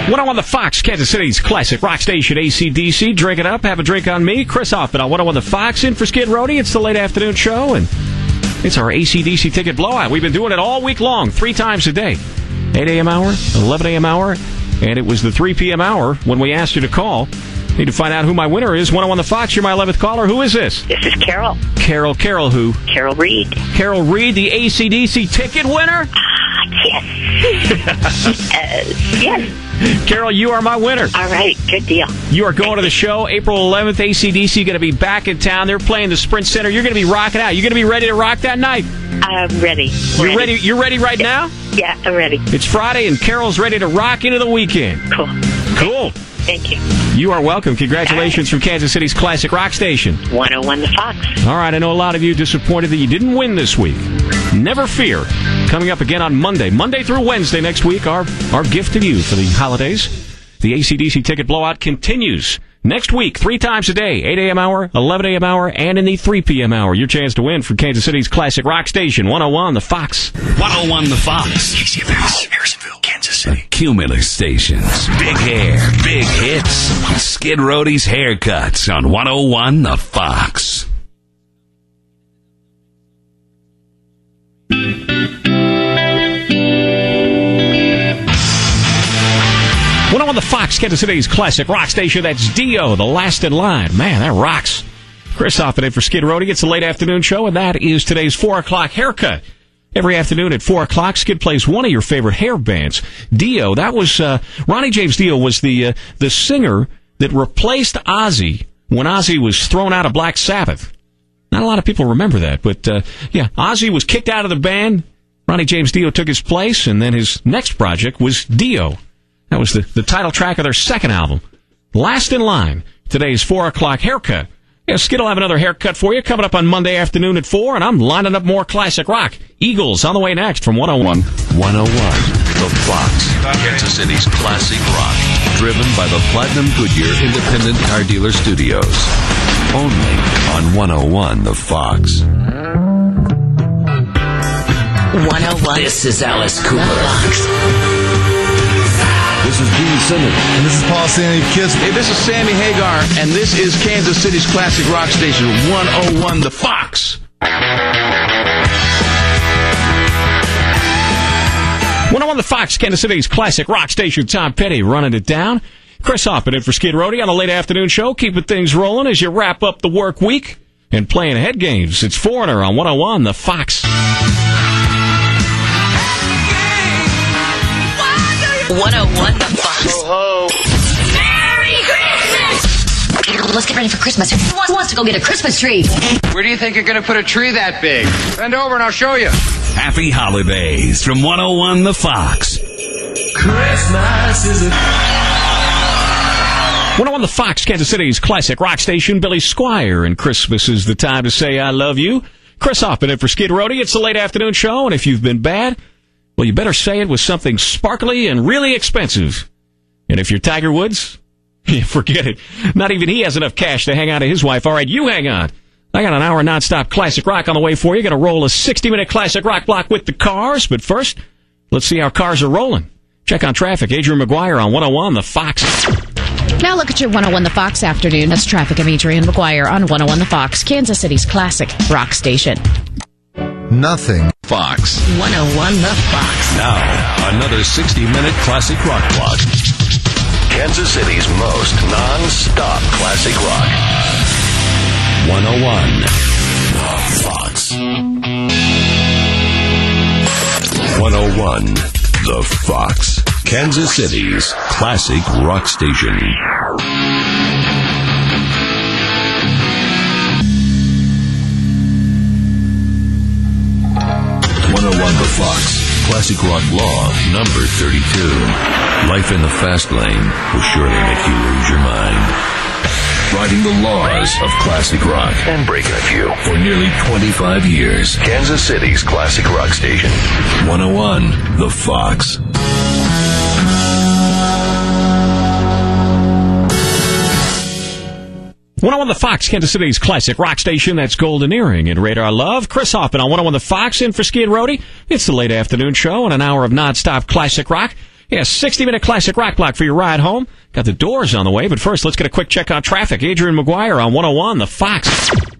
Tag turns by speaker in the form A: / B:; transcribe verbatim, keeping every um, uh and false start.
A: one oh one The Fox, Kansas City's classic rock station, A C D C. Drink it up, have a drink on me. Chris Hoffman on one oh one The Fox, in for Skid Roadie. It's the late afternoon show, and it's our A C D C ticket blowout. We've been doing it all week long, three times a day. eight a.m. hour, eleven a.m. hour, and it was the three p.m. hour when we asked you to call. Need to find out who my winner is. one oh one The Fox, you're my eleventh caller. Who is this?
B: This is Carol.
A: Carol, Carol who?
B: Carol Reed.
A: Carol Reed, the A C D C ticket winner?
B: Ah, yes. uh, yes.
A: Carol, you are my winner.
B: All right, good deal.
A: You are going to the show April eleventh. A C D C going to be back in town. They're playing the Sprint Center. You're going to be rocking out. You're going to be ready to rock that night.
B: I'm ready.
A: You're
B: ready.
A: ready. You're ready right now?
B: Yeah, I'm ready.
A: It's Friday, and Carol's ready to rock into the weekend.
B: Cool.
A: Cool.
B: Thank you.
A: You are welcome. Congratulations from Kansas City's classic rock station.
B: one oh one The Fox.
A: All right, I know a lot of you disappointed that you didn't win this week. Never fear. Coming up again on Monday. Monday through Wednesday next week, our, our gift to you for the holidays. The A C D C ticket blowout continues next week, three times a day, eight a.m. hour, eleven a.m. hour, and in the three p.m. hour. Your chance to win from Kansas City's classic rock station, one oh one The Fox.
C: one oh one The Fox. K C F S, Harrisonville, Kansas City. Cumulative Stations. Big hair, big hits. Skid Roadie's Haircuts on one oh one The Fox.
A: one oh one The Fox, Kansas City's classic rock station. That's Dio, the last in line. Man, that rocks. Chris Hoffman in for Skid Roadie. It's a late afternoon show, and that is today's four o'clock haircut. Every afternoon at four o'clock, Skid plays one of your favorite hair bands. Dio, that was, uh, Ronnie James Dio was the, uh, the singer that replaced Ozzy when Ozzy was thrown out of Black Sabbath. Not a lot of people remember that, but, uh, yeah, Ozzy was kicked out of the band. Ronnie James Dio took his place, and then his next project was Dio. That was the, the title track of their second album. Last in line, today's four o'clock haircut. Yeah, Skid will have another haircut for you coming up on Monday afternoon at four, and I'm lining up more classic rock. Eagles on the way next from one oh one.
C: one oh one The Fox, Kansas City's classic rock. Driven by the Platinum Goodyear Independent Car Dealer Studios. Only on one oh one The Fox.
D: one oh one.
C: This is Alice Cooper.
E: This is Gene Simmons.
F: And this is Paul Stanley Kiss.
G: Hey, this is Sammy Hagar, and this is Kansas City's classic rock station, one oh one The Fox.
A: one oh one The Fox, Kansas City's classic rock station. Tom Petty running it down. Chris Hoffman in for Skid Roadie on the late afternoon show, keeping things rolling as you wrap up the work week and playing head games. It's Foreigner on one oh one The Fox.
D: one oh one The Fox.
G: Ho, ho.
D: Merry Christmas! Let's get ready for Christmas. Who wants, wants to go get a Christmas tree?
G: Where do you think you're going to put a tree that big? Bend over and I'll show you.
C: Happy holidays from one oh one The Fox.
E: Christmas is a...
A: one oh one The Fox, Kansas City's classic rock station. Billy Squire, and Christmas is the time to say I love you. Chris Hoffman in for Skid Roadie. It's the late afternoon show, and if you've been bad, well, you better say it with something sparkly and really expensive. And if you're Tiger Woods, yeah, forget it. Not even he has enough cash to hang out to his wife. All right, you hang on. I got an hour of nonstop classic rock on the way for you. Going to roll a sixty-minute classic rock block with the cars. But first, let's see how cars are rolling. Check on traffic. Adrian McGuire on one oh one The Fox.
H: Now look at your one oh one The Fox afternoon. That's traffic. I'm Adrian McGuire on one oh one The Fox, Kansas City's classic rock station.
F: Nothing.
C: Fox.
D: one oh one The Fox.
C: Now, another sixty-minute classic rock block. Kansas City's most non-stop classic rock. one oh one The Fox. one oh one The Fox. Kansas City's classic rock station. one oh one The Fox. Classic Rock Law, number thirty-two. Life in the fast lane will surely make you lose your mind. Writing the laws of classic rock and breaking a few for nearly twenty-five years. Kansas City's classic rock station. one oh one The Fox.
A: one oh one The Fox, Kansas City's classic rock station. That's Golden Earring and Radar Love. Chris Hoffman on one oh one The Fox in for Skid Roadie. It's the late afternoon show and an hour of nonstop classic rock. Yeah, sixty-minute classic rock block for your ride home. Got the Doors on the way, but first, let's get a quick check on traffic. Adrian McGuire on one oh one, The Fox.